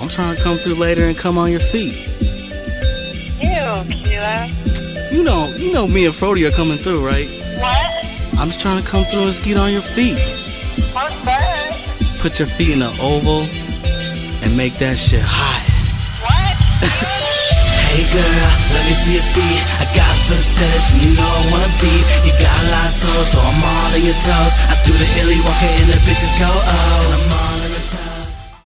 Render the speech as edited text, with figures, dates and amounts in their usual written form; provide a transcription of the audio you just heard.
I'm trying to come through later and come on your feet. Ew, Keela. You know me and Frody are coming through, right? What? I'm just trying to come through and skeet on your feet. What's that? Put your feet in an oval and make that shit hot. What? Hey girl, let me see your feet. I got foot fetish and you know I wanna be. You got a lot of soul, so I'm all on your toes. I do the illy walker and the bitches go oh. And I'm all